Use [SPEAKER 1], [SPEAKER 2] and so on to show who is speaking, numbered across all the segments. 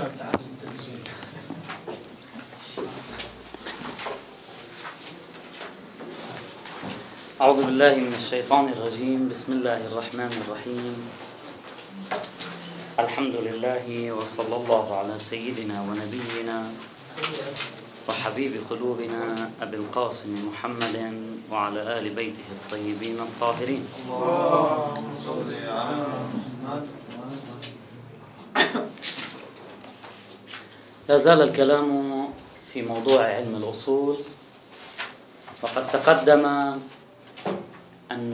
[SPEAKER 1] أعوذ بالله من الشيطان الرجيم. بسم الله الرحمن الرحيم. الحمد لله وصلى الله على سيدنا ونبينا وحبيب قلوبنا أبي القاسم محمد وعلى آل بيته الطيبين الطاهرين. اللهم صل على محمد. لا زال الكلام في موضوع علم الأصول، وقد تقدم أن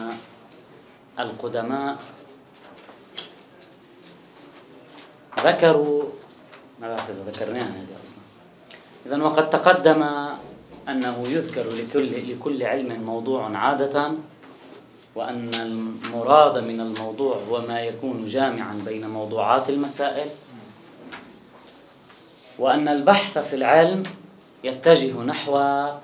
[SPEAKER 1] القدماء ذكروا إذن وقد تقدم أنه يذكر لكل علم موضوع عادة، وأن المراد من الموضوع هو ما يكون جامعا بين موضوعات المسائل، وأن البحث في العلم يتجه نحو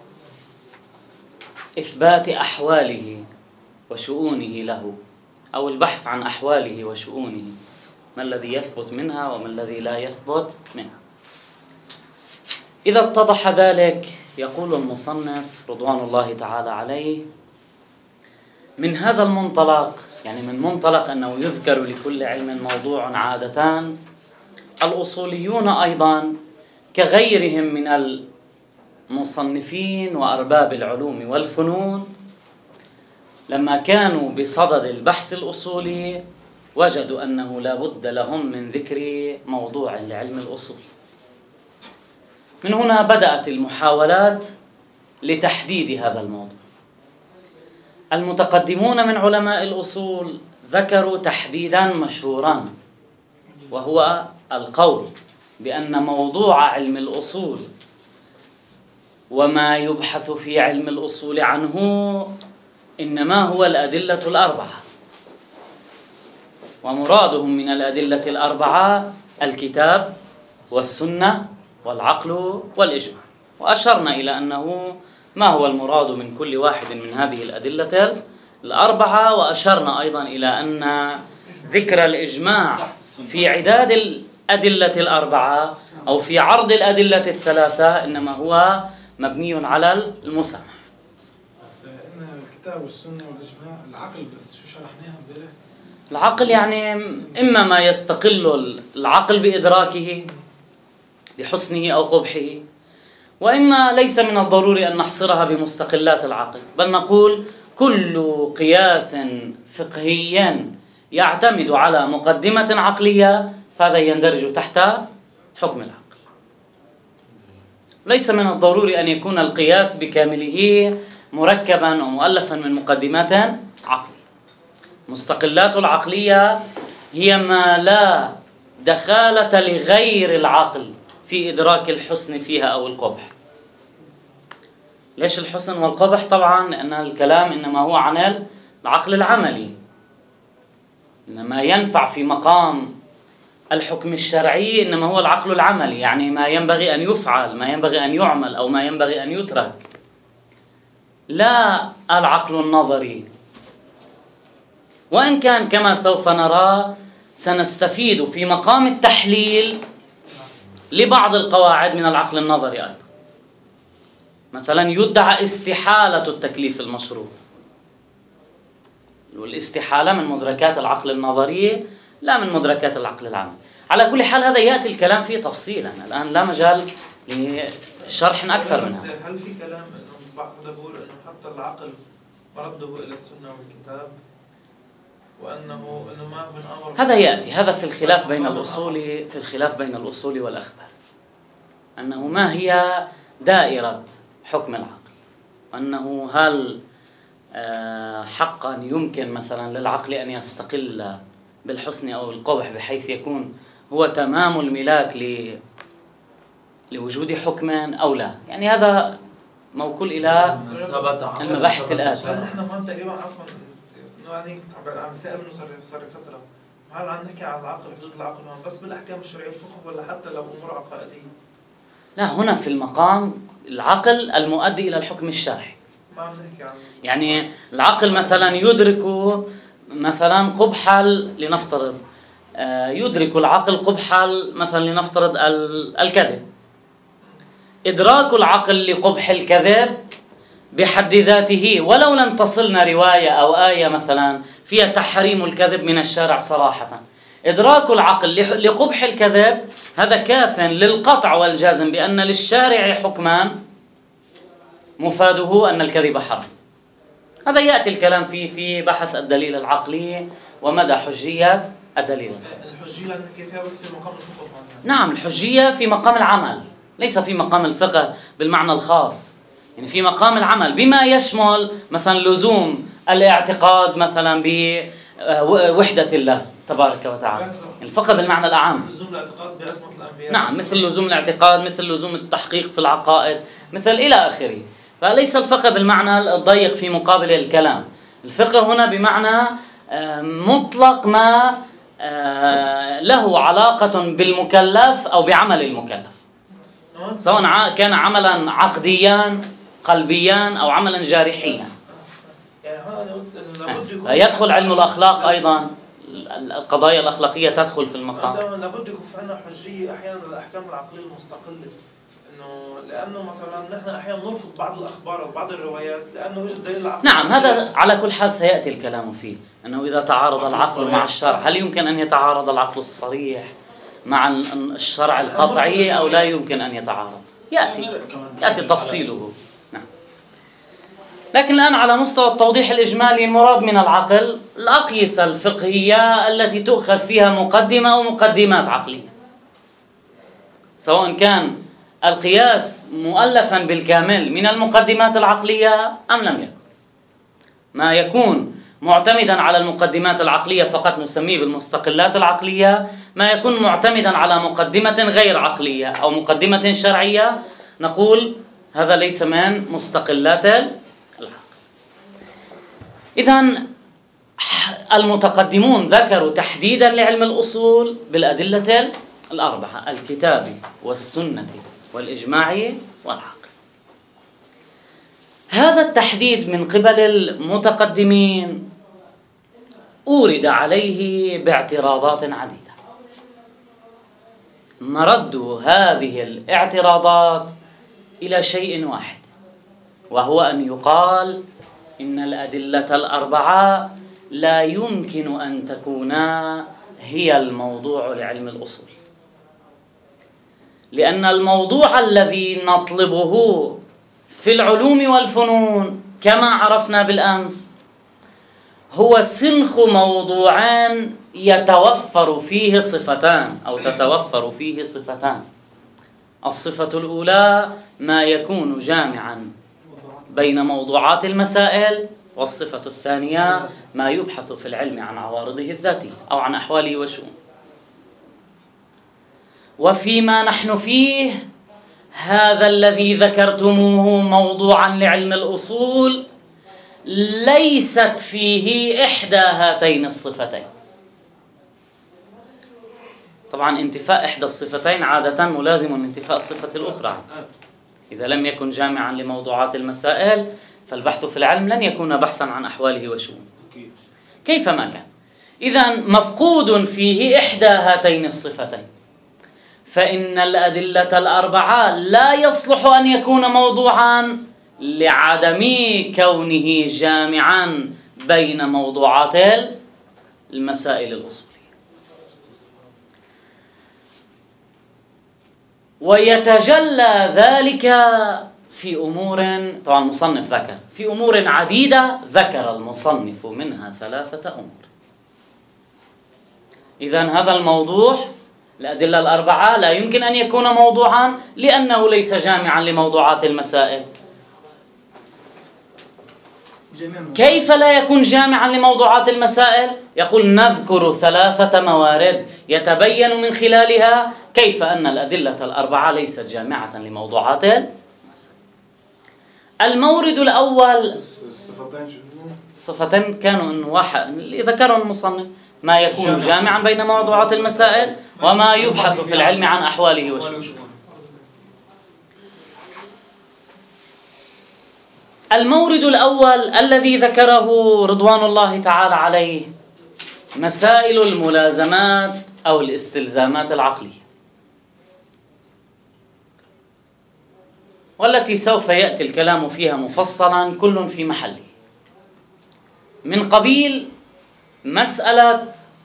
[SPEAKER 1] إثبات أحواله وشؤونه له، أو البحث عن أحواله وشؤونه، ما الذي يثبت منها وما الذي لا يثبت منها. إذا اتضح ذلك يقول المصنف رضوان الله تعالى عليه: من هذا المنطلق، يعني من منطلق أنه يذكر لكل علم موضوع عادة، الأصوليون أيضا كغيرهم من المصنفين وأرباب العلوم والفنون لما كانوا بصدد البحث الأصولي وجدوا أنه لا بد لهم من ذكر موضوع لعلم الأصول. من هنا بدأت المحاولات لتحديد هذا الموضوع. المتقدمون من علماء الأصول ذكروا تحديدا مشهورا، وهو القول بأن موضوع علم الأصول وما يبحث في علم الأصول عنه إنما هو الأدلة الأربعة، ومرادهم من الأدلة الأربعة الكتاب والسنة والعقل والإجماع. وأشرنا إلى أنه ما هو المراد من كل واحد من هذه الأدلة الأربعة، وأشرنا أيضا إلى أن ذكر الإجماع في عداد الأدلة الأربعة أو في عرض الأدلة الثلاثة إنما هو مبني على المسامح.
[SPEAKER 2] بس إن الكتاب والسنة والإجماع العقل بس شو شرحناها امبارح؟
[SPEAKER 1] العقل يعني إما ما يستقل العقل بإدراكه بحسنه أو قبحه، وإما ليس من الضروري أن نحصرها بمستقلات العقل، بل نقول كل قياس فقهي يعتمد على مقدمة عقلية فهذا يندرج تحت حكم العقل. ليس من الضروري أن يكون القياس بكامله مركبا ومؤلفا من مقدمات عقلية. مستقلات العقلية هي ما لا دخالة لغير العقل في إدراك الحسن فيها أو القبح. ليش الحسن والقبح؟ طبعا لأن الكلام إنما هو عن العقل العملي، إنما ينفع في مقام الحكم الشرعي إنما هو العقل العملي، يعني ما ينبغي أن يفعل، ما ينبغي أن يعمل، أو ما ينبغي أن يترك، لا العقل النظري. وإن كان كما سوف نرى سنستفيد في مقام التحليل لبعض القواعد من العقل النظري أيضا. مثلا يدعى استحالة التكليف المشروط، والاستحالة من مدركات العقل النظري لا من مدركات العقل العام. على كل حال هذا يأتي الكلام فيه تفصيلا، الآن لا مجال لشرح أكثر منها.
[SPEAKER 3] هل في كلام أنه بعض يقول أنه حتى العقل مرده إلى السنة والكتاب، وأنه ما من أمر
[SPEAKER 1] هذا يأتي، هذا في الخلاف بين الأصول والأخبار، أنه ما هي دائرة حكم العقل، وأنه هل حقا يمكن مثلا للعقل أن يستقل بالحسن أو القبح بحيث يكون هو تمام الملاك لوجود حكم أو لا. يعني هذا موكول إلى المباحث الآتية.
[SPEAKER 3] نحن هون تقريبا عفوا يعني عم نسأل منه صار فترة، هل عم نحكي عن العقل، حدود العقل هون بس بالأحكام الشرعية الفقه ولا حتى لو أمور عقائدية؟
[SPEAKER 1] لا، هنا في المقام العقل المؤدي إلى الحكم الشرعي.
[SPEAKER 3] ما عم نحكي عن
[SPEAKER 1] يعني العقل مثلا يدرك مثلا قبح لنفترض يدرك العقل قبح مثلا لنفترض الكذب. إدراك العقل لقبح الكذب بحد ذاته ولو لم تصلنا رواية أو آية مثلا فيها تحريم الكذب من الشارع صراحة، إدراك العقل لقبح الكذب هذا كاف للقطع والجزم بأن للشارع حكمان مفاده أن الكذب حرام. هذا يأتي الكلام في بحث الدليل العقلي ومدى حجية الدليل.
[SPEAKER 3] الحجية عندنا كيفية بس في مقام الفقه.
[SPEAKER 1] نعم، الحجية في مقام العمل ليس في مقام الفقه بالمعنى الخاص، يعني في مقام العمل بما يشمل مثلا لزوم الاعتقاد مثلا بوحدة الله تبارك وتعالى، الفقه بالمعنى الأعم.
[SPEAKER 3] لزوم الاعتقاد بعصمة الأنبياء.
[SPEAKER 1] نعم، مثل لزوم الاعتقاد، مثل لزوم التحقيق في العقائد، مثل إلى آخره. فليس الفقه بالمعنى الضيق في مقابل الكلام. الفقه هنا بمعنى مطلق ما له علاقة بالمكلف أو بعمل المكلف، سواء كان عملا عقديا قلبيا أو عملا جارحيا. يدخل علم الأخلاق أيضا، القضايا الأخلاقية تدخل في المقام.
[SPEAKER 3] لابد يكون في عندنا حجية أحيانا للأحكام العقلية المستقلة، لأنه مثلا نحن أحيانا نرفض بعض الأخبار أو بعض الروايات لأنه يوجد دليل عقلي.
[SPEAKER 1] نعم، هذا على كل حال سيأتي الكلام فيه، أنه إذا تعارض العقل مع الشرع هل يمكن أن يتعارض العقل الصريح مع الشرع القطعي أو لا يمكن أن يتعارض؟ يأتي تفصيله. نعم. لكن الآن على مستوى التوضيح الإجمالي، المراد من العقل الأقيسة الفقهية التي تؤخذ فيها مقدمة أو مقدمات عقلية، سواء كان القياس مؤلفا بالكامل من المقدمات العقلية أم لم يكن. ما يكون معتمدا على المقدمات العقلية فقط نسميه بالمستقلات العقلية، ما يكون معتمدا على مقدمة غير عقلية أو مقدمة شرعية نقول هذا ليس من مستقلات العقل. إذن المتقدمون ذكروا تحديدا لعلم الأصول بالأدلة الأربعة: الكتاب والسنة والإجماع والعقل. هذا التحديد من قبل المتقدمين أورد عليه باعتراضات عديدة. مرد هذه الاعتراضات إلى شيء واحد، وهو أن يقال إن الأدلة الأربعة لا يمكن أن تكونا هي الموضوع لعلم الأصول، لأن الموضوع الذي نطلبه في العلوم والفنون كما عرفنا بالأمس هو سنخ موضوعان يتوفر فيه صفتان أو تتوفر فيه صفتان. الصفة الأولى ما يكون جامعا بين موضوعات المسائل، والصفة الثانية ما يبحث في العلم عن عوارضه الذاتية أو عن أحواله وشؤونه. وفيما نحن فيه هذا الذي ذكرتموه موضوعا لعلم الأصول ليست فيه إحدى هاتين الصفتين. طبعا انتفاء إحدى الصفتين عادة ملازم انتفاء الصفة الأخرى. إذا لم يكن جامعا لموضوعات المسائل فالبحث في العلم لن يكون بحثا عن أحواله وشؤونه كيفما كان. إذن مفقود فيه إحدى هاتين الصفتين، فإن الأدلة الأربعة لا يصلح أن يكون موضوعا لعدم كونه جامعا بين موضوعات المسائل الأصولية. ويتجلى ذلك في أمور، طبعا المصنف ذكر في أمور عديدة، ذكر المصنف منها 3 أمور. إذن هذا الموضوع الأدلة الأربعة لا يمكن أن يكون موضوعا لأنه ليس جامعا لموضوعات المسائل. كيف لا يكون جامعا لموضوعات المسائل؟ يقول نذكر 3 موارد يتبين من خلالها كيف أن الأدلة الأربعة ليست جامعة لموضوعات المسائل. المورد الأول، الصفتين كانوا إنه واحد اللي ذكره المصنف، ما يكون جامعا بين موضوعات المسائل وما يبحث في العلم عن أحواله وشؤونه. المورد الأول الذي ذكره رضوان الله تعالى عليه مسائل الملازمات أو الاستلزامات العقلية، والتي سوف يأتي الكلام فيها مفصلا كل في محله، من قبيل مسألة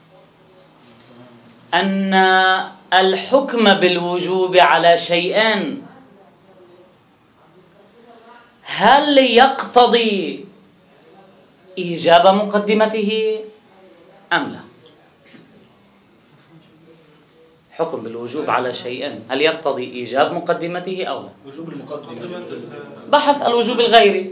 [SPEAKER 1] أن الحكم بالوجوب على شيئين هل يقتضي إيجاب مقدمته أم لا؟ حكم بالوجوب على شيئين هل يقتضي إيجاب مقدمته أو لا؟
[SPEAKER 4] وجوب المقدمة.
[SPEAKER 1] بحث الوجوب الغيري،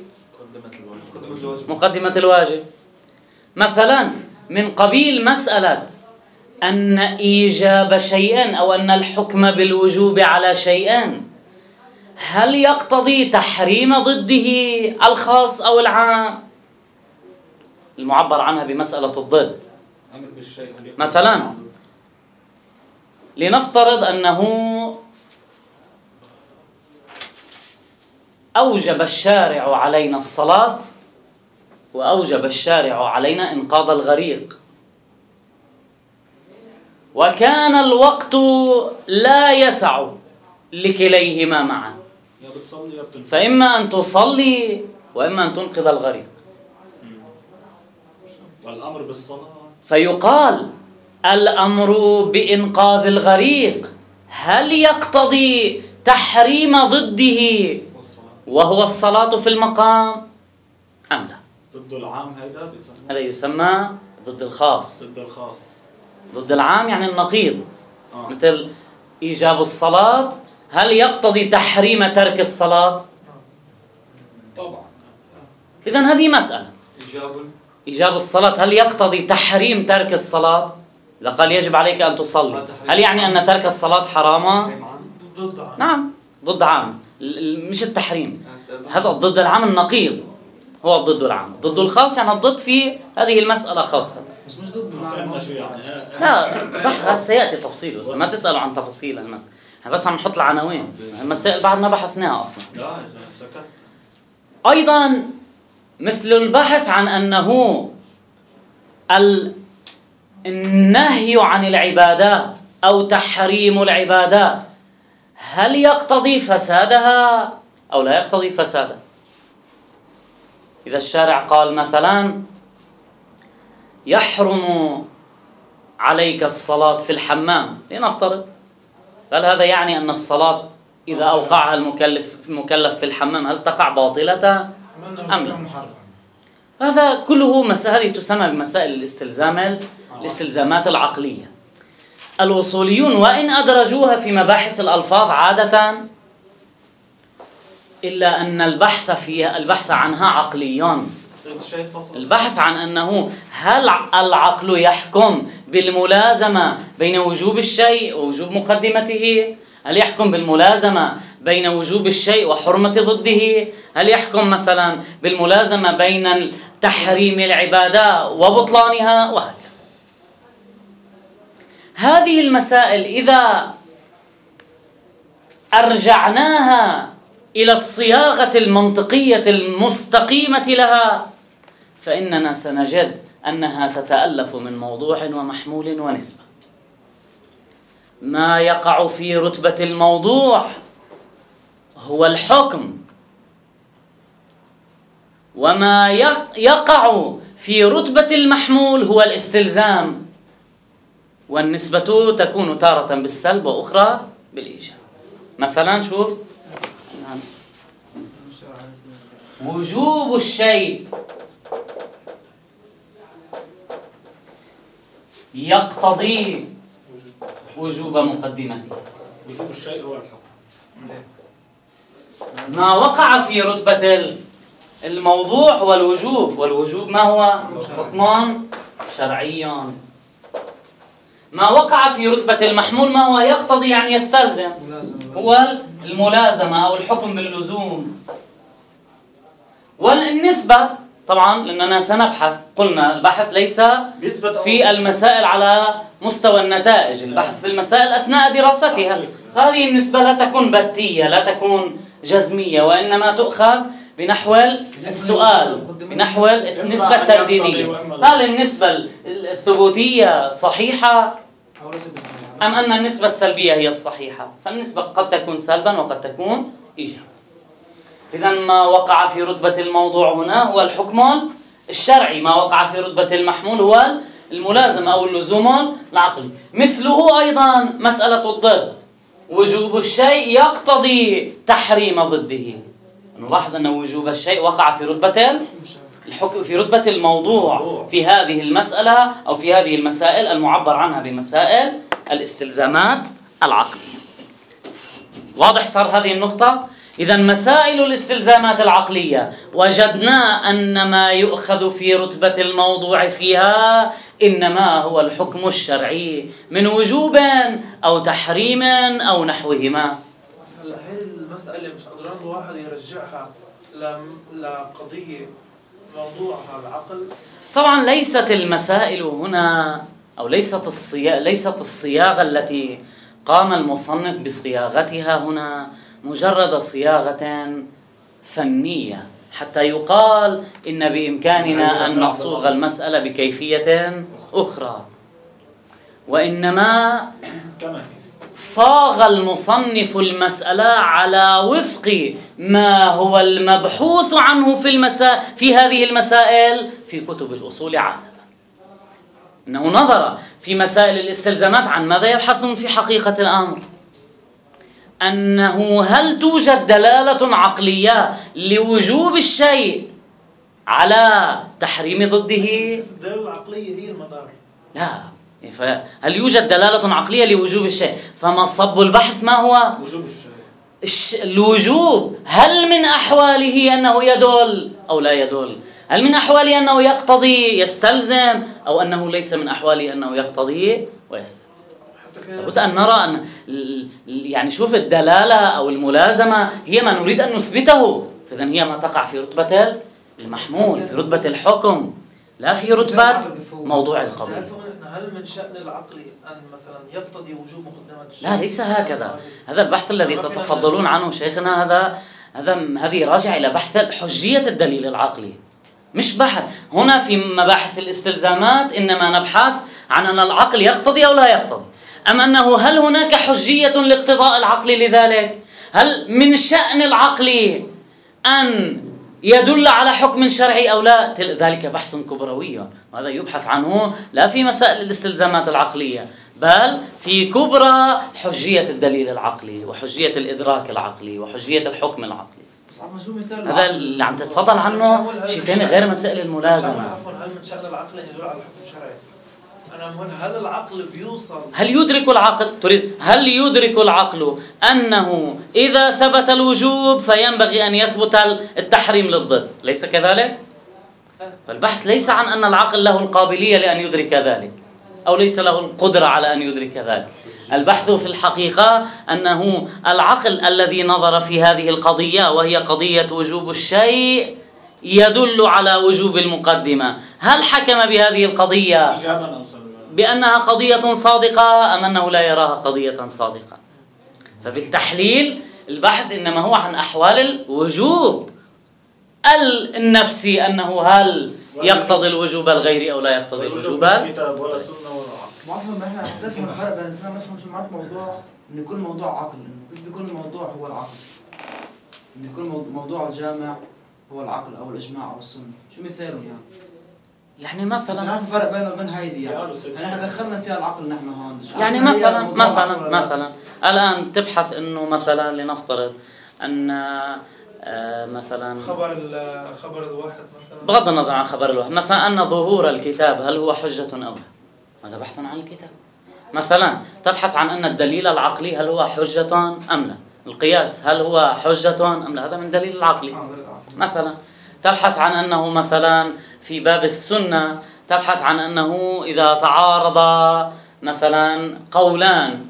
[SPEAKER 1] مقدمة الواجب. مثلا من قبيل مسألة أن إيجاب شيئين أو أن الحكم بالوجوب على شيئين هل يقتضي تحريم ضده الخاص أو العام، المعبر عنها بمسألة الضد. مثلا لنفترض أنه أوجب الشارع علينا الصلاة وأوجب الشارع علينا إنقاذ الغريق، وكان الوقت لا يسع لكليهما معا، فإما أن تصلي وإما أن تنقذ الغريق.
[SPEAKER 4] والأمر بالصلاة
[SPEAKER 1] فيقال الأمر بإنقاذ الغريق هل يقتضي تحريم ضده وهو الصلاة في المقام أم لا؟
[SPEAKER 4] ضد العام
[SPEAKER 1] هذا يسمى ضد الخاص.
[SPEAKER 4] ضد الخاص.
[SPEAKER 1] ضد العام يعني النقيض. مثل إيجاب الصلاة هل يقتضي تحريم ترك الصلاة؟
[SPEAKER 4] طبعا.
[SPEAKER 1] إذن هذه مسألة. إيجاب الصلاة هل يقتضي تحريم ترك الصلاة؟ إذا قال يجب عليك أن تصلي هل يعني أن ترك الصلاة حراما؟ نعم ضد عام، مش التحريم، هذا ضد العام النقيض، هو ضد العام. ضد الخاص يعني الضد في هذه المسألة خاصة.
[SPEAKER 2] بس مش ضد
[SPEAKER 1] لا سيأتي تفصيله، ما تسألوا عن تفاصيل المسألة، بس عم نحط العناوين، المسائل بعد ما بحثناها أصلا. أيضا مثل البحث عن أنه النهي عن العبادات أو تحريم العبادات هل يقتضي فسادها أو لا يقتضي فسادها. إذا الشارع قال مثلا يحرم عليك الصلاة في الحمام لنفترض، هل هذا يعني أن الصلاة إذا أوقعها المكلف في الحمام هل تقع باطلة أم لا؟ هذا كله هذه تسمى بمسائل الاستلزامات العقلية. الوصوليون وإن أدرجوها في مباحث الألفاظ عادة إلا أن البحث عنها عقليون. البحث عن أنه هل العقل يحكم بالملازمة بين وجوب الشيء ووجوب مقدمته؟ هل يحكم بالملازمة بين وجوب الشيء وحرمة ضده؟ هل يحكم مثلا بالملازمة بين تحريم العبادة وبطلانها؟ وهكذا. هذه المسائل إذا أرجعناها إلى الصياغة المنطقية المستقيمة لها فإننا سنجد أنها تتألف من موضوع ومحمول ونسبة. ما يقع في رتبة الموضوع هو الحكم، وما يقع في رتبة المحمول هو الاستلزام، والنسبة تكون تارة بالسلب وأخرى بالإيجاب. مثلا شوف وجوب الشيء يقتضي وجوب مقدمته.
[SPEAKER 4] وجوب الشيء هو الحكم.
[SPEAKER 1] ما وقع في رتبة الموضوع هو الوجوب، والوجوب ما هو؟ حكم شرعي. ما وقع في رتبة المحمول ما هو؟ يقتضي يعني يستلزم، هو الملازمة أو الحكم باللزوم. والنسبة طبعا لأننا سنبحث، قلنا البحث ليس في المسائل على مستوى النتائج، البحث في المسائل أثناء دراستها. هذه النسبة لا تكون بتية، لا تكون جزمية، وإنما تؤخذ بنحو السؤال، بنحو النسبة الترديدية. هل النسبة الثبوتية صحيحة أم أن النسبة السلبية هي الصحيحة؟ فالنسبة قد تكون سلبا وقد تكون إيجابا. إذا ما وقع في رتبة الموضوع هنا هو الحكم الشرعي، ما وقع في رتبة المحمول هو الملازم أو اللزوم العقلي. مثله أيضا مسألة الضد، وجوب الشيء يقتضي تحريم ضده. نلاحظ أن وجوب الشيء وقع في رتبة الحكم، في رتبة الموضوع في هذه المسألة أو في هذه المسائل المعبر عنها بمسائل الاستلزامات العقلية. واضح صار هذه النقطة؟ إذا مسائل الاستلزامات العقلية وجدنا أن ما يؤخذ في رتبة الموضوع فيها إنما هو الحكم الشرعي من وجوب أو تحريم أو نحوهما.
[SPEAKER 3] بس هلا هي المسألة مش قدران الواحد يرجعها لقضية موضوعها العقل.
[SPEAKER 1] طبعا ليست المسائل هنا أو ليست الصياغة التي قام المصنف بصياغتها هنا مجرد صياغة فنية حتى يقال إن بإمكاننا أن نصوغ المسألة بكيفية أخرى، وإنما صاغ المصنف المسألة على وفق ما هو المبحوث عنه في هذه المسائل في كتب الأصول عادة. إنه نظر في مسائل الاستلزامات عن ماذا يبحثون في حقيقة الأمر، أنه هل توجد دلالة عقلية لوجوب الشيء على تحريم ضده؟
[SPEAKER 3] الدلالة العقلية هي المدار.
[SPEAKER 1] لا، هل يوجد دلالة عقلية لوجوب الشيء؟ فمصب البحث ما هو؟
[SPEAKER 4] وجوب الشيء.
[SPEAKER 1] الوجوب هل من أحواله أنه يدل أو لا يدل؟ هل من أحواله أنه يقتضي يستلزم أو أنه ليس من أحواله أنه يقتضي ويستلزم؟ لابد أن نرى أن يعني شوف الدلالة أو الملازمة هي ما نريد أن نثبته، فإذن هي ما تقع في رتبة المحمول، في رتبة الحكم، لا في رتبة موضوع القضية.
[SPEAKER 3] هل من شأن العقل أن مثلا يقتضي وجوب مقدمات الشيء؟
[SPEAKER 1] لا، ليس هكذا. هذا البحث الذي تتفضلون عنه شيخنا هذه راجع إلى بحث حجية الدليل العقلي، مش بحث هنا في مباحث الاستلزامات. إنما نبحث عن أن العقل يقتضي أو لا يقتضي، أم أنه هل هناك حجية لاقتضاء العقل لذلك؟ هل من شأن العقل أن يدل على حكم شرعي أو لا؟ ذلك بحث كبروي، وهذا يبحث عنه لا في مسائل الاستلزامات العقلية بل في كبرى حجية الدليل العقلي وحجية الإدراك العقلي وحجية الحكم العقلي. هذا اللي عم تتفضل عنه شيء ثاني غير مسائل الملازمة.
[SPEAKER 3] هل من شأن العقل أن يدل على حكم شرعي؟ هل العقل بيوصل؟
[SPEAKER 1] هل يدرك العقل؟ هل يدرك العقل أنه إذا ثبت الوجوب فينبغي أن يثبت التحريم للضد؟ ليس كذلك؟ فالبحث ليس عن أن العقل له القابلية لأن يدرك ذلك أو ليس له القدرة على أن يدرك ذلك. البحث في الحقيقة أنه العقل الذي نظر في هذه القضية وهي قضية وجوب الشيء يدل على وجوب المقدمة، هل حكم بهذه القضية بأنها قضية صادقة أم أنه لا يراها قضية صادقة؟ فبالتحليل البحث إنما هو عن أحوال الوجوب النفسي، أنه هل يقتضي الوجوب الغيري أو لا يقتضي الوجوب
[SPEAKER 4] الكتاب ولا سنة ولا عقل.
[SPEAKER 5] ما أفهم إحنا نستفهم الفرق بين إحنا نفهم شو معنى موضوع إنه يكون موضوع عقل، إنه كيف بيكون الموضوع هو العقل، إنه يكون موضوع الجامع هو العقل أو الإجماع أو السنة، شو مثاله
[SPEAKER 1] يعني مثلا
[SPEAKER 5] نعرف الفرق بينه وبين هيدي يعني احنا دخلنا فيها العقل نحن هون
[SPEAKER 1] يعني مثلا الآن تبحث إنه مثلا لنفترض أن مثلا
[SPEAKER 3] خبر الواحد مثلا
[SPEAKER 1] بغض النظر عن خبر الواحد، مثلا أن ظهور الكتاب هل هو حجة أو لا؟ هذا بحث عن الكتاب. مثلا تبحث عن أن الدليل العقلي هل هو حجة أم لا؟ القياس هل هو حجة أم لا؟ هذا من دليل العقلي. مثلا تبحث عن أنه مثلا في باب السنة تبحث عن أنه إذا تعارض مثلا قولان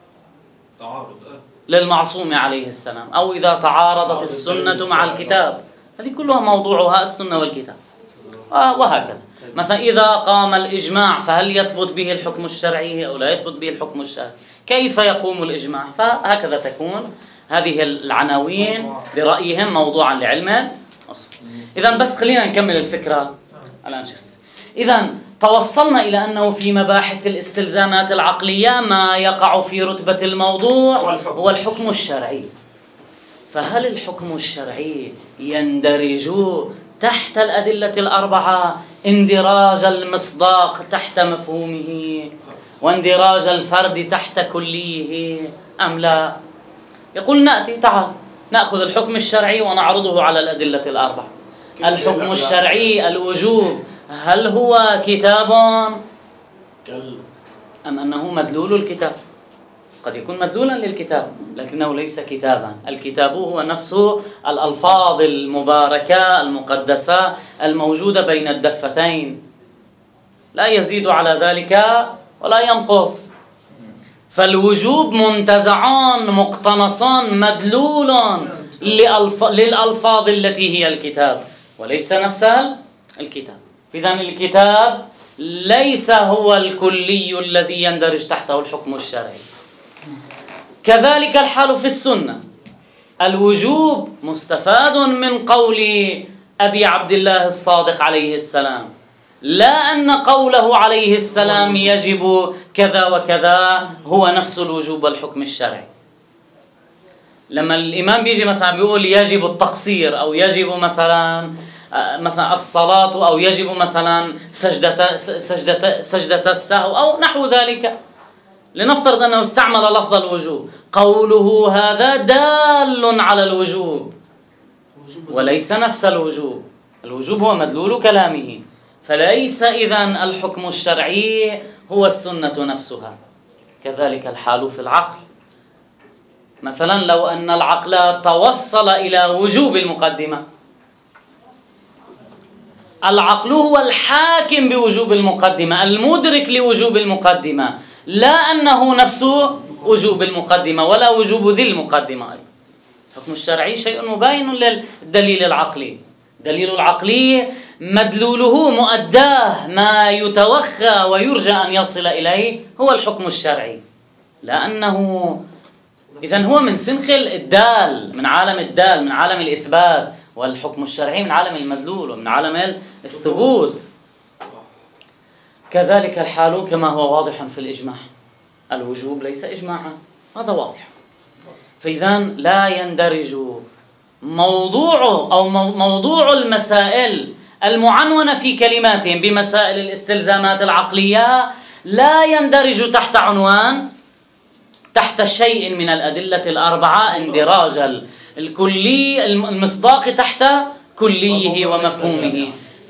[SPEAKER 1] للمعصوم عليه السلام أو إذا تعارضت السنة مع الكتاب، هذه كلها موضوعها السنة والكتاب وهكذا. مثلا إذا قام الإجماع فهل يثبت به الحكم الشرعي أو لا يثبت به الحكم الشرعي؟ كيف يقوم الإجماع؟ فهكذا تكون هذه العناوين برأيهم موضوعا لعلم الأصول. إذن بس خلينا نكمل الفكرة الآن شيخ. إذن توصلنا إلى أنه في مباحث الاستلزامات العقلية ما يقع في رتبة الموضوع هو الحكم الشرعي. فهل الحكم الشرعي يندرج تحت الأدلة الأربعة اندراج المصداق تحت مفهومه واندراج الفرد تحت كليه أم لا؟ يقول تعال نأخذ الحكم الشرعي ونعرضه على الأدلة الأربعة. الحكم الشرعي الوجوب هل هو كتاب أم أنه مدلول الكتاب؟ قد يكون مدلولا للكتاب لكنه ليس كتابا. الكتاب هو نفسه الألفاظ المباركة المقدسة الموجودة بين الدفتين، لا يزيد على ذلك ولا ينقص. فالوجوب منتزع مقتنص مدلول للألفاظ التي هي الكتاب وليس نفس الكتاب. إذن الكتاب ليس هو الكلي الذي يندرج تحته الحكم الشرعي. كذلك الحال في السنة. الوجوب مستفاد من قول أبي عبد الله الصادق عليه السلام، لا أن قوله عليه السلام يجب كذا وكذا هو نفس الوجوب والحكم الشرعي. لما الإمام بيجي مثلا بيقول يجب التقصير أو يجب مثلا الصلاة أو يجب مثلا سجدة السهو أو نحو ذلك، لنفترض أنه استعمل لفظ الوجوب، قوله هذا دال على الوجوب وليس نفس الوجوب. الوجوب هو مدلول كلامه، فليس إذن الحكم الشرعي هو السنة نفسها. كذلك الحال في العقل. مثلا لو أن العقل توصل إلى وجوب المقدمة، العقل هو الحاكم بوجوب المقدمة المدرك لوجوب المقدمة، لا أنه نفسه وجوب المقدمة ولا وجوب ذي المقدمة. الحكم الشرعي شيء مباين للدليل العقلي. الدليل العقلي مدلوله مؤداه ما يتوخى ويرجى أن يصل إليه هو الحكم الشرعي، لأنه إذن هو من سنخ الدال، من عالم الدال، من عالم الإثبات، والحكم الشرعي من عالم المدلول ومن عالم الثبوت. كذلك الحال كما هو واضح في الإجماع. الوجوب ليس إجماعا، هذا واضح. فإذن لا يندرج موضوع المسائل المعنونة في كلماتهم بمسائل الاستلزامات العقلية لا يندرج تحت عنوان تحت شيء من الأدلة الأربعة اندراج الكلي المصداق تحت كليه ومفهومه،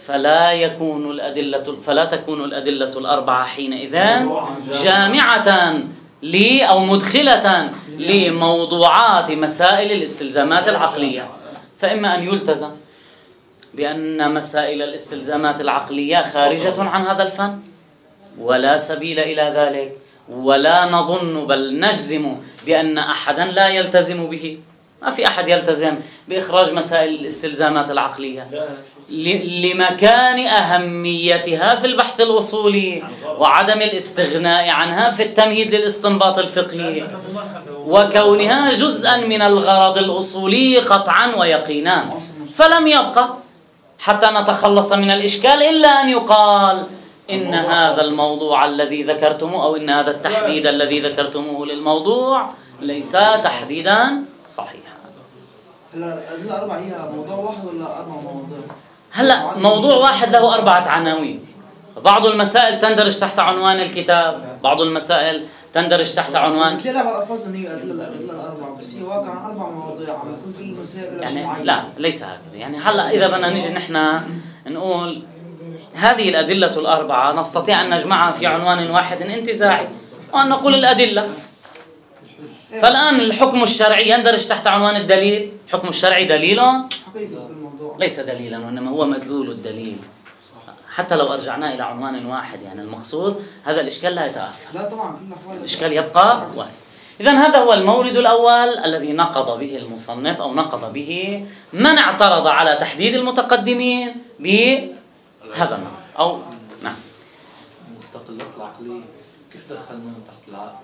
[SPEAKER 1] فلا تكون الأدلة الأربعة حينئذ جامعة أو مدخلة لموضوعات مسائل الاستلزامات العقلية. فإما أن يلتزم بأن مسائل الاستلزامات العقلية خارجة عن هذا الفن ولا سبيل إلى ذلك، ولا نظن بل نجزم بأن أحدا لا يلتزم به. ما في أحد يلتزم بإخراج مسائل الاستلزامات العقلية لمكان أهميتها في البحث الأصولي وعدم الاستغناء عنها في التمهيد للاستنباط الفقهي وكونها جزءا من الغرض الأصولي قطعا ويقينا. فلم يبقى حتى نتخلص من الإشكال إلا أن يقال إن هذا الموضوع الذي ذكرتموه أو إن هذا التحديد الذي ذكرتموه للموضوع ليس تحديدا صحيحا.
[SPEAKER 5] الأدلة الأربعة هي موضوع واحد ولا أربع مواضيع؟
[SPEAKER 1] هلا موضوع واحد له 4 عناوين. بعض المسائل تندرج تحت عنوان الكتاب، بعض المسائل تندرج تحت عنوان
[SPEAKER 5] لا على الألفاظ إن هي الأدلة الأربعة، بس هي واقعا 4 مواضيع عم تكون كل المسائل
[SPEAKER 1] يعني لا ليس هكذا. يعني هلا إذا بدنا نيجي نحن نقول هذه الأدلة الأربعة نستطيع أن نجمعها في عنوان واحد انتزاعي وأن نقول الأدلة. فالآن الحكم الشرعي يندرج تحت عنوان الدليل. الحكم الشرعي دليل ليس دليلا وإنما هو مدلول الدليل. حتى لو أرجعنا إلى عنوان واحد يعني المقصود هذا الإشكال لا يتأثر،
[SPEAKER 5] لا طبعا
[SPEAKER 1] الإشكال يبقى واحد. إذن هذا هو المورد الأول الذي نقض به المصنف أو نقض به من اعترض على تحديد المتقدمين بهذا النوع أو نعم.
[SPEAKER 4] المستقلات العقلية كيف دخلناهم تحت العقل؟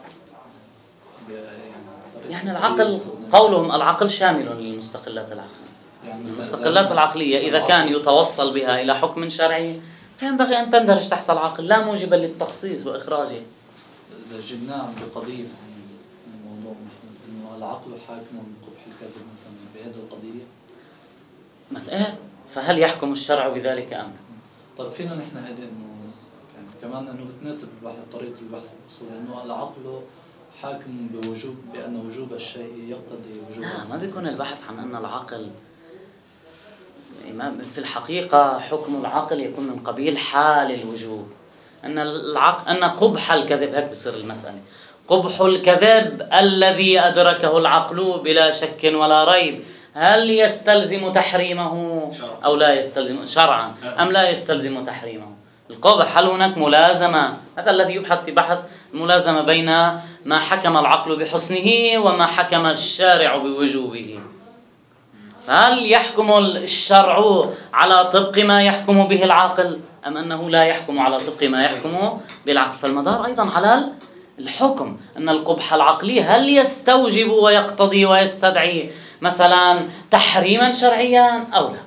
[SPEAKER 1] يعني العقل قولهم العقل شامل للمستقلات العقلية. المستقلات العقلية إذا كان يتوصل بها إلى حكم شرعي ينبغي أن تندرج تحت العقل، لا موجب للتخصيص وإخراجه.
[SPEAKER 4] إذا جبناه بقضية الموضوع إنه العقل حاكم بقبح الكذب مثلا بهذه القضية
[SPEAKER 1] مثلا فهل يحكم الشرع بذلك أم؟
[SPEAKER 4] طيب فينا نحن هذا إنه يعني كمان إنه بتناسب البحث طريقة البحث الأصولي إنه العقل حاكم بوجوب بأن وجوب الشيء يقتضي وجوب
[SPEAKER 1] لا، ما بيكون البحث عن أن العقل في الحقيقة حكم العقل يكون من قبيل حال الوجوب. أن قبح الكذب، هيك بصير المسألة، قبح الكذب الذي أدركه العقل بلا شك ولا ريب، هل يستلزم تحريمه أو لا يستلزم شرعا أم لا يستلزم تحريمه؟ القبح، هل هناك ملازمة؟ هذا الذي يبحث في بحث الملازمة بين ما حكم العقل بحسنه وما حكم الشارع بوجوبه. هل يحكم الشرع على طبق ما يحكم به العقل أم أنه لا يحكم على طبق ما يحكم بالعقل؟ فالمدار أيضا على الحكم، أن القبح العقلي هل يستوجب ويقتضي ويستدعي مثلا تحريما شرعيا أو لا.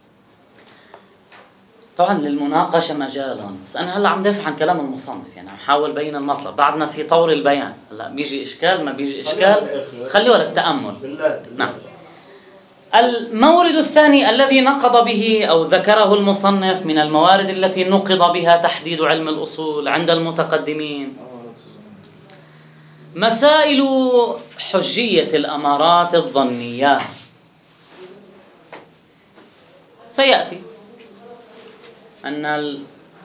[SPEAKER 1] طبعا للمناقشة مجال، بس أنا هلا عم دافع عن كلام المصنف، يعني عم حاول بين المطلب، بعدنا في طور البيان. هلا بيجي إشكال ما بيجي إشكال، خليه للتأمل. نعم. المورد الثاني الذي نقض به أو ذكره المصنف من الموارد التي نقض بها تحديد علم الأصول عند المتقدمين مسائل حجية الأمارات الظنية. سيأتي أن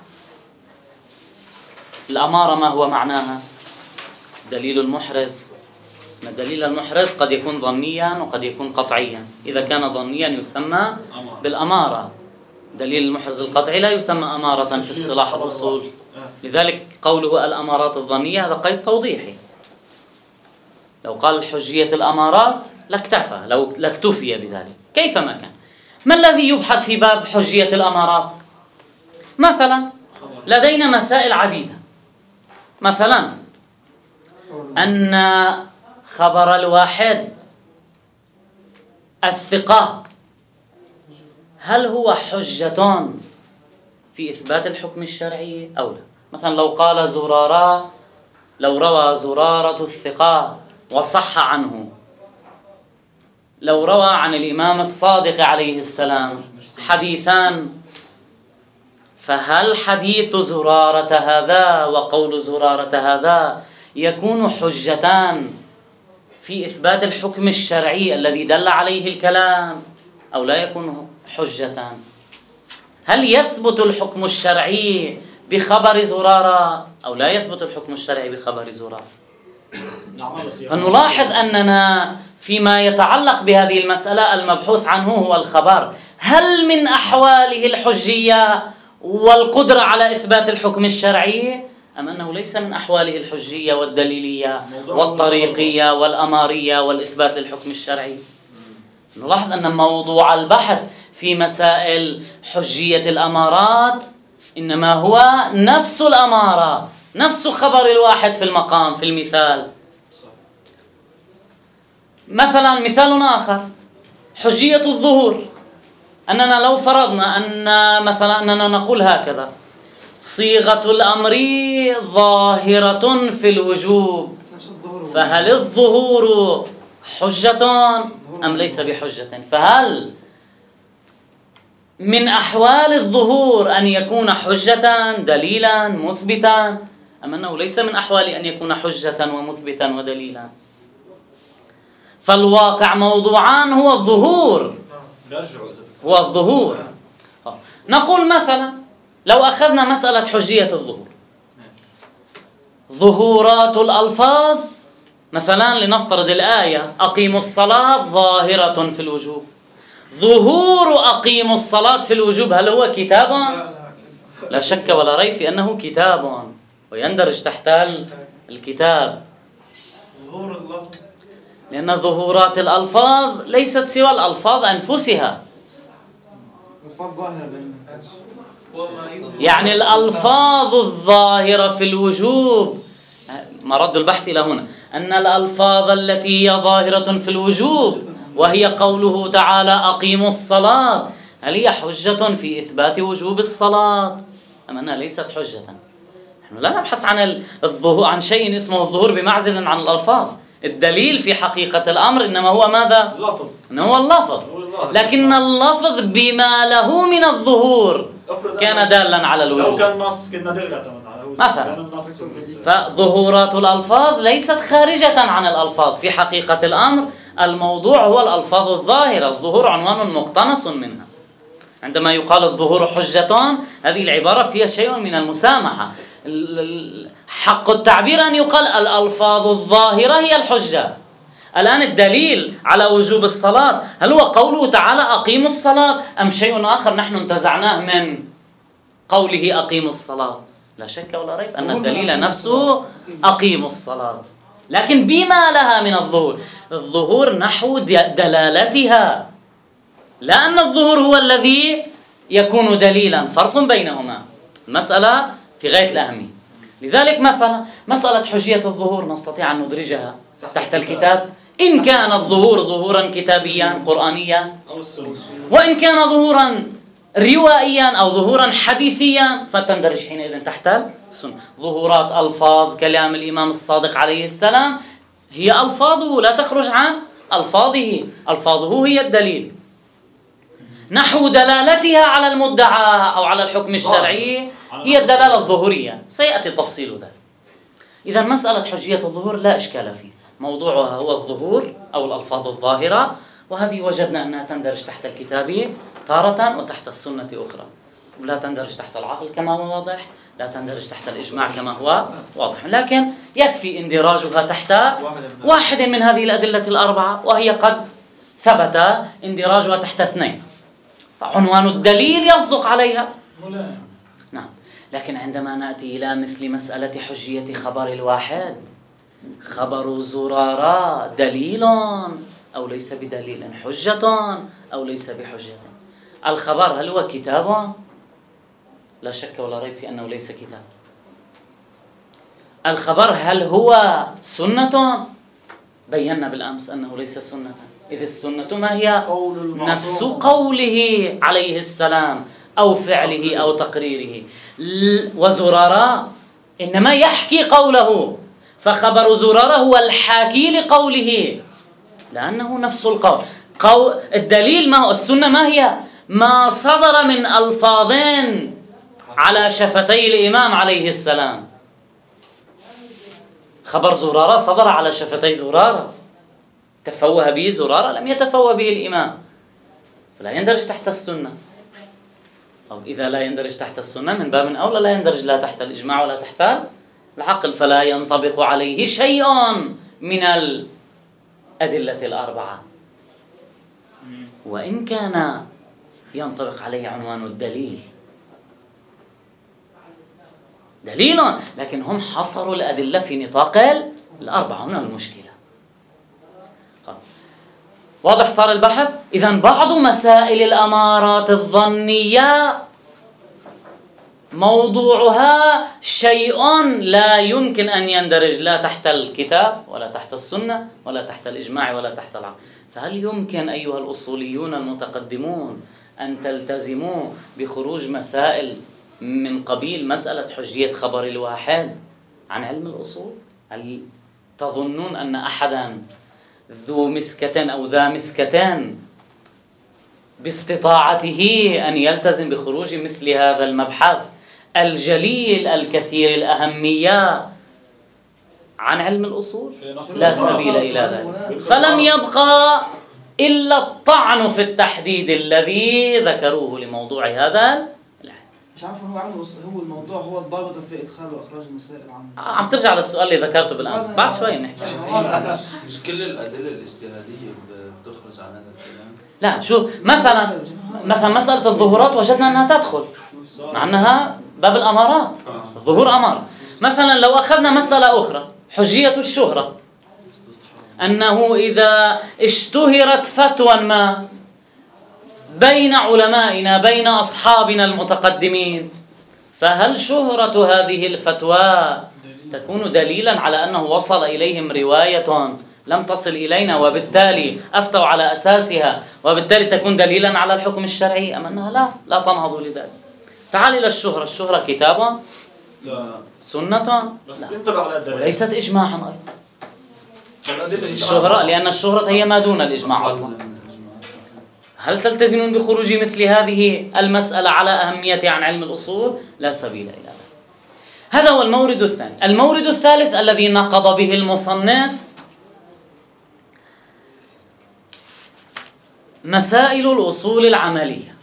[SPEAKER 1] الأمارة ما هو معناها؟ دليل المحرز. الدليل المحرز قد يكون ظنيا وقد يكون قطعيا. إذا كان ظنيا يسمى بالأمارة، دليل المحرز القطعي لا يسمى أمارة في اصطلاح الأصول. لذلك قوله الأمارات الظنية هذا قيد توضيحي. لو قال حجية الأمارات لاكتفى، لاكتفي بذلك كيفما كان. ما الذي يبحث في باب حجية الأمارات؟ مثلا لدينا مسائل عديدة، مثلا أن خبر الواحد الثقة هل هو حجة في إثبات الحكم الشرعي أو لا؟ مثلا لو قال زرارة، لو روى زرارة الثقة وصح عنه، لو روى عن الإمام الصادق عليه السلام حديثان، فهل حديث زرارة هذا وقول زرارة هذا يكون حجتان في إثبات الحكم الشرعي الذي دل عليه الكلام أو لا يكون حجتان؟ هل يثبت الحكم الشرعي بخبر زرارة أو لا يثبت الحكم الشرعي بخبر زرارة؟ فنلاحظ أننا فيما يتعلق بهذه المسألة المبحوث عنه هو الخبر، هل من أحواله الحجية والقدرة على إثبات الحكم الشرعي أم أنه ليس من أحواله الحجية والدليلية والطريقية والأمارية والإثبات للحكم الشرعي؟ نلاحظ أن موضوع البحث في مسائل حجية الأمارات إنما هو نفس الأمارة، نفس خبر الواحد في المقام في المثال. مثلا مثال آخر حجية الظهور، أننا لو فرضنا أن مثلا أننا نقول هكذا: صيغة الأمر ظاهرة في الوجوب، فهل الظهور حجة أم ليس بحجة؟ فهل من أحوال الظهور أن يكون حجة دليلا مثبتا أم أنه ليس من أحوال أن يكون حجة ومثبتا ودليلا؟ فالواقع موضوعان، هو الظهور، هو الظهور. نقول مثلا لو أخذنا مسألة حجية الظهور، ظهورات الألفاظ، مثلا لنفترض الآية أقيموا الصلاة ظاهرة في الوجوب، ظهور أقيموا الصلاة في الوجوب هل هو كتابا؟ لا شك ولا ريب في أنه كتاب ويندرج تحت الكتاب،
[SPEAKER 3] ظهور اللفظ،
[SPEAKER 1] لأن ظهورات الألفاظ ليست سوى الألفاظ أنفسها، يعني الألفاظ الظاهرة في الوجوب. مرد البحث إلى هنا أن الألفاظ التي هي ظاهرة في الوجوب وهي قوله تعالى أقيموا الصلاة، هل هي حجة في إثبات وجوب الصلاة؟ أم أنها ليست حجة؟ نحن لا نبحث عن الظهور، عن شيء اسمه الظهور بمعزل عن الألفاظ. الدليل في حقيقة الأمر إنما هو ماذا؟
[SPEAKER 6] اللفظ.
[SPEAKER 1] إنما هو اللفظ. لكن اللفظ بما له من الظهور كان دالا على الوجود.
[SPEAKER 6] لو كان نص كنا دغري اعتمدنا على وجود.
[SPEAKER 1] مثلا.
[SPEAKER 6] كان النص
[SPEAKER 1] فظهورات الألفاظ ليست خارجة عن الألفاظ. في حقيقة الأمر الموضوع هو الألفاظ الظاهرة، الظهور عنوان مقتنص منها. عندما يقال الظهور حجة، هذه العبارة فيها شيء من المسامحة. حق التعبير أن يقال الألفاظ الظاهرة هي الحجة. الآن الدليل على وجوب الصلاة هل هو قوله تعالى أقيموا الصلاة أم شيء آخر نحن انتزعناه من قوله أقيموا الصلاة؟ لا شك ولا ريب أن الدليل نفسه أقيموا الصلاة، لكن بما لها من الظهور. الظهور نحو دلالتها، لا أن الظهور هو الذي يكون دليلا. فرق بينهما، المسألة في غاية الأهمية. لذلك مثلا مسألة حجية الظهور نستطيع أن ندرجها تحت الكتاب إن كان الظهور ظهورا كتابيا قرآنيا، وإن كان ظهورا روائيا أو ظهورا حديثيا فتندرج حينئذ تحت السنة. ظهورات ألفاظ كلام الإمام الصادق عليه السلام هي ألفاظه، لا تخرج عن ألفاظه، ألفاظه هي الدليل. نحو دلالتها على المدعى أو على الحكم الشرعي هي الدلالة الظهورية، سيأتي تفصيل ذلك. إذا مسألة حجية الظهور لا إشكال فيه، موضوعها هو الظهور أو الألفاظ الظاهرة، وهذه وجدنا أنها تندرج تحت الكتاب تارة وتحت السنة أخرى، ولا تندرج تحت العقل كما هو واضح، لا تندرج تحت الإجماع كما هو واضح، لكن يكفي اندراجها تحت واحد من هذه الأدلة الأربعة، وهي قد ثبت اندراجها تحت اثنين، فعنوان الدليل يصدق عليها. نعم، لكن عندما نأتي إلى مثل مسألة حجية خبر الواحد، خبر زرارة دليل أو ليس بدليل، حجة أو ليس بحجة. الخبر هل هو كتاب؟ لا شك ولا ريب في أنه ليس كتاب. الخبر هل هو سنة؟ بينا بالأمس أنه ليس سنة، إذ السنة ما هي؟ نفس قوله عليه السلام أو فعله أو تقريره. وزرارة إنما يحكي قوله، فخبر زرارة هو الحاكي لقوله لأنه نفس القول. الدليل ما هو؟ السنة ما هي؟ ما صدر من ألفاظ على شفتي الإمام عليه السلام. خبر زرارة صدر على شفتي زرارة، تفوه به زرارة، لم يتفوه به الإمام، فلا يندرج تحت السنة. أو إذا لا يندرج تحت السنة من باب أولى لا يندرج لا تحت الإجماع ولا تحت العقل، فلا ينطبق عليه شيء من الأدلة الأربعة، وإن كان ينطبق عليه عنوان الدليل، دليل، لكن هم حصروا الأدلة في نطاق الأربعة. هنا المشكلة. واضح صار البحث؟ إذن بعض مسائل الأمارات الظنية موضوعها شيء لا يمكن أن يندرج لا تحت الكتاب ولا تحت السنة ولا تحت الإجماع ولا تحت العقل. فهل يمكن أيها الأصوليون المتقدمون أن تلتزموا بخروج مسائل من قبيل مسألة حجية خبر الواحد عن علم الأصول؟ هل تظنون أن أحدا ذو مسكة أو ذا مسكتان باستطاعته أن يلتزم بخروج مثل هذا المبحث الجليل الكثير الأهمية عن علم الأصول؟ لا سبيل إلى ذلك. فلم يبقى إلا الطعن في التحديد الذي ذكروه لموضوع هذا.
[SPEAKER 5] مش عارف هو هو الموضوع هو الضابط في إدخال وإخراج المسائل
[SPEAKER 1] عم ترجع للسؤال اللي ذكرته بالأمس، بعد شوي نحكي.
[SPEAKER 4] مش كل الأدلة الاجتهادية بتخرج عن هذا الكلام.
[SPEAKER 1] لا، شو مثلا مسألة الظهورات وجدنا أنها تدخل مع أنها باب الأمارات، الظهور أمر. مثلا لو أخذنا مسألة أخرى، حجية الشهرة، أنه إذا اشتهرت فتوى ما بين علمائنا بين أصحابنا المتقدمين، فهل شهرة هذه الفتوى تكون دليلا على أنه وصل إليهم رواية لم تصل إلينا وبالتالي أفتوا على أساسها وبالتالي تكون دليلا على الحكم الشرعي، أم أنها لا تنهض لذلك؟ تعال إلى الشهرة. الشهرة كتابا
[SPEAKER 6] لا
[SPEAKER 1] سنة
[SPEAKER 6] بس
[SPEAKER 1] لا.
[SPEAKER 6] انتبه على الدليل.
[SPEAKER 1] وليست إجماعا أيضا.
[SPEAKER 6] الأدلة
[SPEAKER 1] الشهرة لأن الشهرة هي ما دون الإجماع أصلا. هل تلتزمون بخروج مثل هذه المسألة على أهميتها عن علم الأصول؟ لا سبيل إلى ذلك. هذا هو المورد الثاني. المورد الثالث الذي نقض به المصنف مسائل الأصول العملية.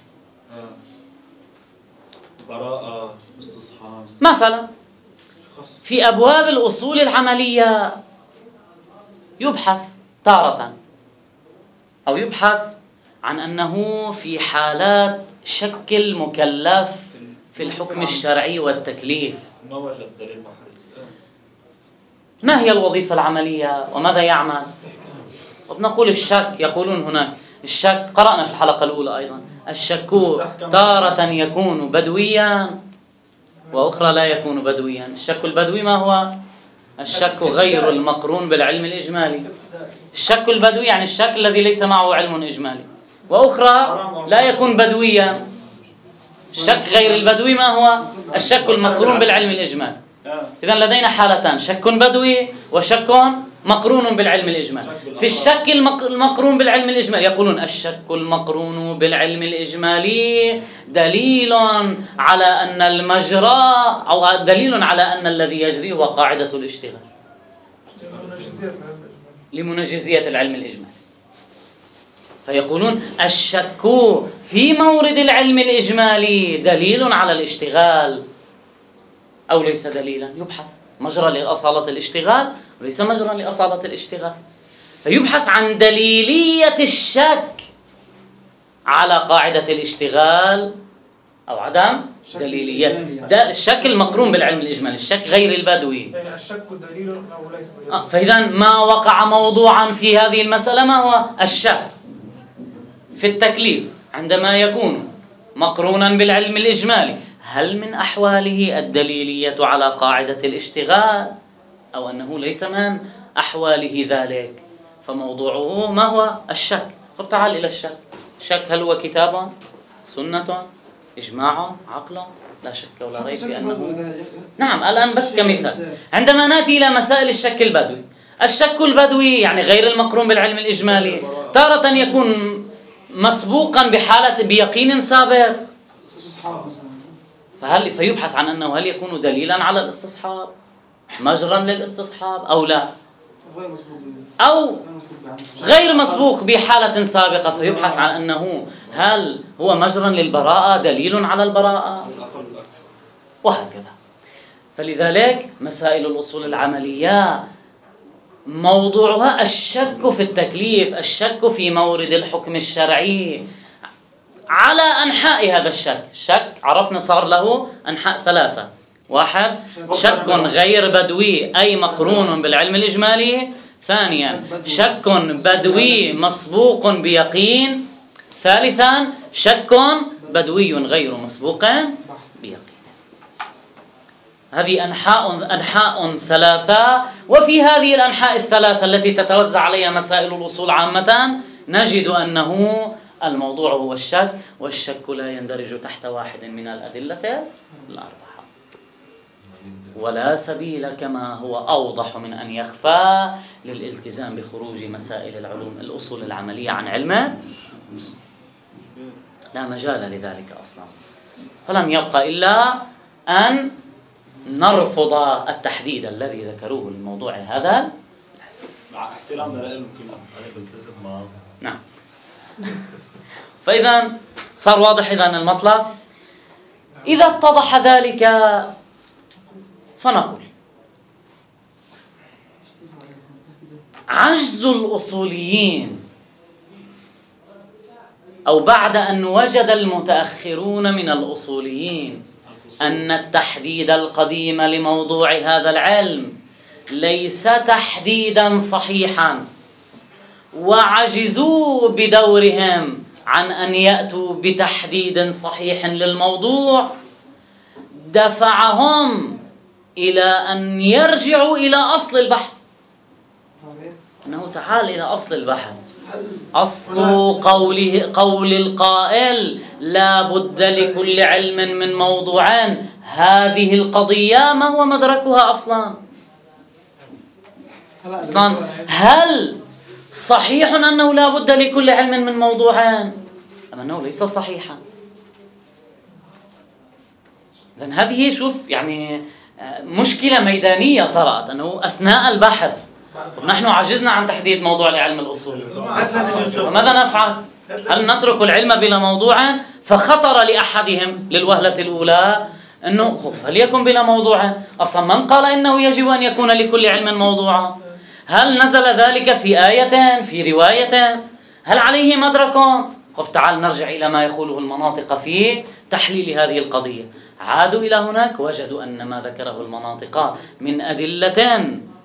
[SPEAKER 6] براءة
[SPEAKER 4] استصحاب
[SPEAKER 1] مثلا في أبواب الأصول العملية يبحث تارة أو يبحث عن أنه في حالات شك المكلف في الحكم الشرعي والتكليف
[SPEAKER 6] ما وجد دليل محرز.
[SPEAKER 1] ما هي الوظيفة العملية وماذا يعمل؟ وبنقول الشك. يقولون هناك الشك، قرأنا في الحلقة الأولى أيضا، الشك تارة يكون بدويا وأخرى لا يكون بدويا. الشك البدوي ما هو؟ الشك غير المقرون بالعلم الإجمالي. الشك البدوي يعني الشك الذي ليس معه علم إجمالي. وأخرى لا يكون بدويا. الشك غير البدوي ما هو؟ الشك المقرون بالعلم الإجمالي. إذن لدينا حالتان، شك بدوي وشك مقرون بالعلم الإجمالي. في الشك المقرون بالعلم الإجمالي يقولون الشك المقرون بالعلم الإجمالي دليل على أن المجرى أو دليل على أن الذي يجري هو قاعدة الاشتغال لمنجزية العلم الإجمالي. فيقولون الشك في مورد العلم الإجمالي دليل على الاشتغال أو ليس دليلا. يبحث مجرى لأصالة الاشتغال وليس مجرى لأصالة الاشتغال. فيبحث عن دليلية الشك على قاعدة الاشتغال أو عدم دليلية الشك المقرون بالعلم الإجمالي، الشك غير البدوي.
[SPEAKER 3] يعني الشك دليل أو ليس دليل.
[SPEAKER 1] فإذا ما وقع موضوعا في هذه المسألة ما هو؟ الشك في التكليف عندما يكون مقرونا بالعلم الإجمالي، هل من أحواله الدليلية على قاعدة الاشتغال أو أنه ليس من أحواله ذلك؟ فموضوعه ما هو؟ الشك. طب تعال إلى الشك. الشك هل هو كتاب سنة إجماع عقل؟ لا شك ولا ريب بأنه نعم. الآن بس كمثال، عندما نأتي إلى مسائل الشك البدوي، الشك البدوي يعني غير المقرون بالعلم الإجمالي تارة يكون مسبوقا بحالة بيقين سابق، فيبحث عن أنه هل يكون دليلا على الاستصحاب، مجرا للاستصحاب أو لا، أو غير مسبوق بحالة سابقة، فيبحث عن أنه هل هو مجرا للبراءة، دليل على البراءة، وهكذا. فلذلك مسائل الأصول العملية موضوعها الشك في التكليف، الشك في مورد الحكم الشرعي على أنحاء هذا الشك. الشك عرفنا صار له أنحاء ثلاثة: واحد شك غير بدوي أي مقرون بالعلم الإجمالي، ثانيا شك بدوي مسبوق بيقين، ثالثا شك بدوي غير مسبوق بيقين. هذه أنحاء ثلاثة، وفي هذه الأنحاء الثلاثة التي تتوزع عليها مسائل الأصول عامة نجد أنه الموضوع هو الشك، والشك لا يندرج تحت واحد من الأدلة الأربعة، ولا سبيل كما هو أوضح من أن يخفى للالتزام بخروج مسائل العلوم الأصول العملية عن علم، لا مجال لذلك أصلا. فلم يبقى إلا أن نرفض التحديد الذي ذكروه للموضوع هذا
[SPEAKER 6] مع احترامنا لهم كلهم. أنا بلتزم معهم.
[SPEAKER 1] نعم. فإذا صار واضح إذن المطلب. إذا اتضح ذلك فنقول عجز الأصوليين، أو بعد أن وجد المتأخرون من الأصوليين أن التحديد القديم لموضوع هذا العلم ليس تحديدا صحيحا، وعجزوا بدورهم عن أن يأتوا بتحديد صحيح للموضوع، دفعهم إلى أن يرجعوا إلى أصل البحث. أنه تعال إلى أصل البحث، أصل قول القائل لا بد لكل علم من موضوعين، هذه القضية ما هو مدركها أصلا؟ هل صحيح أنه لا بد لكل علم من موضوعين أم أنه ليس صحيحا؟ لأن هذه شوف يعني مشكلة ميدانية طرأت، أنه أثناء البحث نحن عجزنا عن تحديد موضوع لعلم الأصول، فماذا نفعل؟ هل نترك العلم بلا موضوع؟ فخطر لأحدهم للوهلة الأولى أنه فليكن بلا موضوع. أصلا من قال إنه يجب أن يكون لكل علم موضوعا؟ هل نزل ذلك في آية في رواية؟ هل عليه مدرك؟ تعال نرجع إلى ما يقوله المناطق في تحليل هذه القضية. عادوا إلى هناك وجدوا أن ما ذكره المناطق من أدلة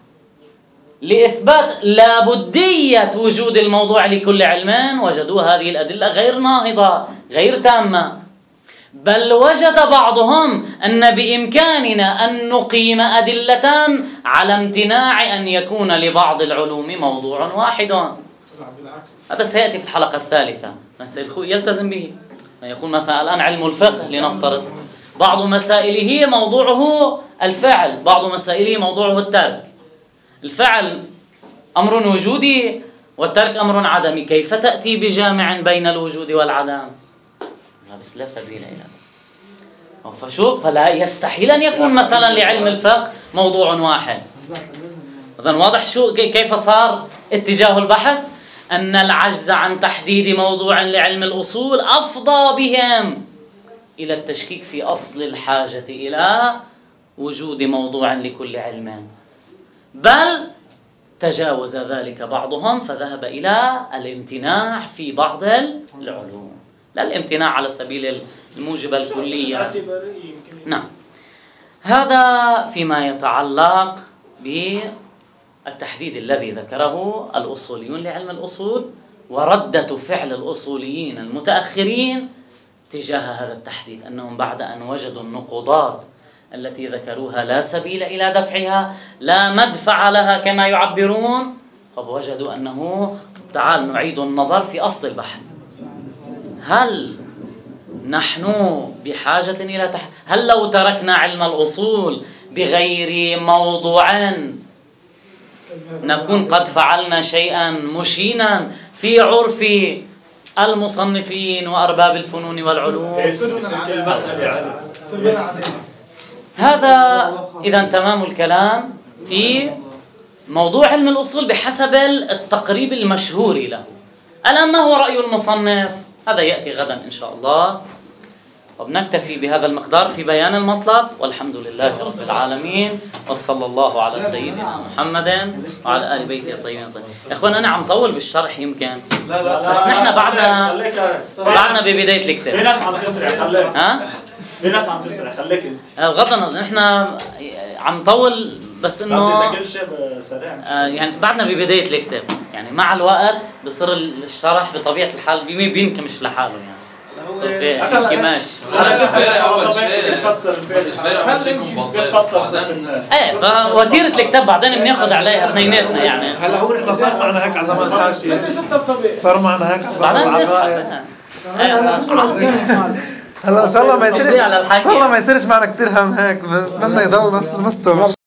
[SPEAKER 1] لإثبات لابدية وجود الموضوع لكل علم، وجدوا هذه الأدلة غير ناهضة غير تامة، بل وجد بعضهم أن بإمكاننا أن نقيم أدلة على امتناع أن يكون لبعض العلوم موضوع واحد. هذا سيأتي في الحلقة الثالثة، السيد خوي يلتزم به. يقول مثلا الآن علم الفقه لنفترض بعض مسائله موضوعه الفعل، بعض مسائله موضوعه الترك. الفعل أمر وجودي والترك أمر عدمي، كيف تأتي بجامع بين الوجود والعدم؟ بس لا سبيل إلى فلا يستحيل أن يكون مثلا لعلم الفقه موضوع واحد. إذن واضح كيف صار اتجاه البحث، أن العجز عن تحديد موضوع لعلم الأصول أفضى بهم إلى التشكيك في أصل الحاجة إلى وجود موضوع لكل علم، بل تجاوز ذلك بعضهم فذهب إلى الامتناع في بعض العلوم، لا الامتناع على سبيل الموجبة الكلية. نعم، هذا فيما يتعلق بالتحديد الذي ذكره الأصوليون لعلم الأصول، وردة فعل الأصوليين المتأخرين تجاه هذا التحديد، أنهم بعد أن وجدوا النقوضات التي ذكروها لا سبيل إلى دفعها، لا مدفع لها كما يعبرون، وجدوا أنه تعال نعيد النظر في أصل البحث. هل نحن بحاجة إلى هل لو تركنا علم الأصول بغير موضوع نكون قد فعلنا شيئا مشينا في عرف المصنفين وأرباب الفنون والعلوم؟ هذا إذا تمام الكلام في موضوع علم الأصول بحسب التقريب المشهور له. الآن ما هو رأي المصنف؟ هذا يأتي غدا إن شاء الله، وبنكتفي بهذا المقدار في بيان المطلب، والحمد لله رب العالمين، وصلى الله على سيدنا محمد وعلى آل بيته الطيبين الطاهرين. يا أخوان أنا عم طول بالشرح يمكن، بس نحن بعدنا ببداية الكتاب.
[SPEAKER 6] في ناس عم تسرع، خليك. في ناس عم تسرع، خليك أنت.
[SPEAKER 1] بغض النظر نحن عم طول، بس إنه
[SPEAKER 6] كل شيء سريع.
[SPEAKER 1] يعني بعدنا ببداية الكتاب، يعني مع الوقت بصير الشرح بطبيعة الحال بينكمش لحاله، يعني في انكماش.
[SPEAKER 4] الإجباري أول شيء يكون
[SPEAKER 1] فوتيرة الكتاب بعدين بناخذ عليها اثنيناتنا يعني.
[SPEAKER 3] هلا هو نحن صار معنا هيك على زمان حاشية، صار معنا هيك على زمان هلا ان شاء الله ما يصيرش، ان شاء الله ما يصيرش معنا كثير هم هيك، بدنا يضل نفس المستوى.